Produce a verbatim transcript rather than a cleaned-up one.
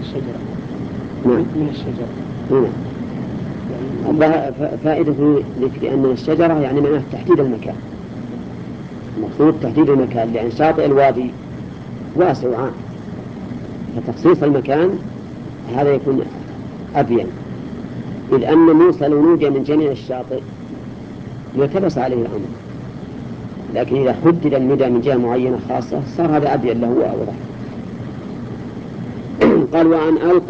الشجرة. نعم. من الشجرة. نعم. فائدة ذكر أن الشجرة يعني معناه تحديد المكان، المقصود تحديد المكان، لأن شاطئ الوادي واسع وعام، فتخصيص المكان هذا يكون أبين، إذ أن موسى لو نودي من جميع الشاطئ يلتبس عليه الأمر، لكن إذا حدد الندى من جهة معينة خاصة صار هذا أبين له وأوضح. قال وأن ألق